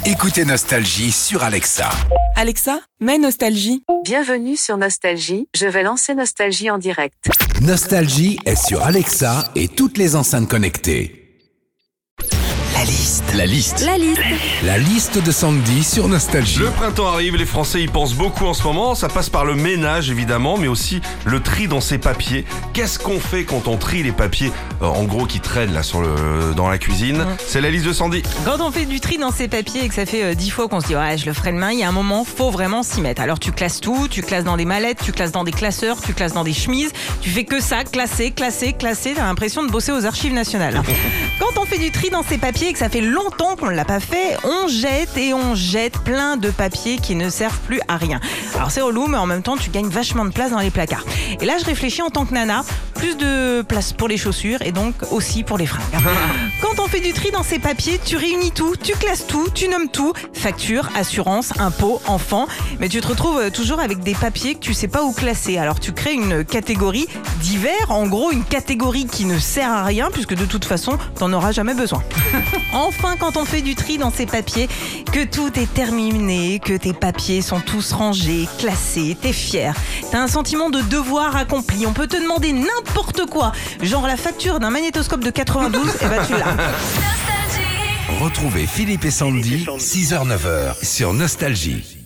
Écoutez Nostalgie sur Alexa. Alexa, mets Nostalgie. Bienvenue sur Nostalgie, je vais lancer Nostalgie en direct. Nostalgie est sur Alexa et toutes les enceintes connectées. La liste de Sandy sur Nostalgie. Le printemps arrive, les Français y pensent beaucoup en ce moment. Ça passe par le ménage évidemment, mais aussi le tri dans ses papiers. Qu'est-ce qu'on fait quand on trie les papiers en gros qui traînent là dans la cuisine? C'est la liste de Sandy. Quand on fait du tri dans ses papiers et que ça fait 10 fois qu'on se dit ouais je le ferai demain, il y a un moment faut vraiment s'y mettre. Alors tu classes tout, tu classes dans des mallettes, tu classes dans des classeurs, tu classes dans des chemises, tu fais que ça, classer, t'as l'impression de bosser aux archives nationales. Quand on fait du tri dans ses papiers et que ça fait longtemps qu'on ne l'a pas fait, on jette plein de papiers qui ne servent plus à rien. Alors c'est relou, mais en même temps tu gagnes vachement de place dans les placards. Et là je réfléchis en tant que nana, plus de place pour les chaussures et donc aussi pour les fringues. Quand on fait du tri dans ses papiers, tu réunis tout, tu classes tout, tu nommes tout, facture, assurance, impôts, enfants, mais tu te retrouves toujours avec des papiers que tu sais pas où classer. Alors tu crées une catégorie divers, en gros une catégorie qui ne sert à rien puisque de toute façon t'en auras jamais besoin. Enfin, quand on fait du tri dans ses papiers, que tout est terminé, que tes papiers sont tous rangés, classés, t'es fier. T'as un sentiment de devoir accompli. On peut te demander n'importe quoi, genre la facture d'un magnétoscope de 92, et bah tu l'as. Retrouvez Philippe et Sandy, 6h-9h sur Nostalgie.